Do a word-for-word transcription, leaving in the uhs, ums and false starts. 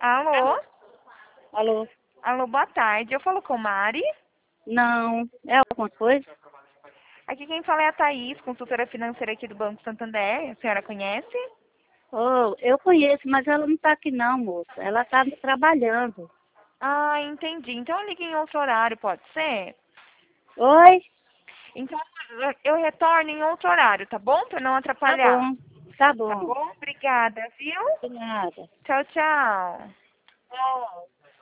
Alô? Alô? Alô, boa tarde. Eu falo com Mari. Não, é alguma coisa? Aqui quem fala é a Thaís, consultora financeira aqui do Banco Santander. A senhora conhece? Oh, eu conheço, mas ela não está aqui não, moça. Ela está trabalhando. Ah, entendi. Então eu ligo em outro horário, pode ser? Oi? Então eu retorno em outro horário, tá bom? Pra não Tá atrapalhar. bom, tá Tá bom. bom? Obrigada, viu? De nada. Tchau, tchau. Tchau.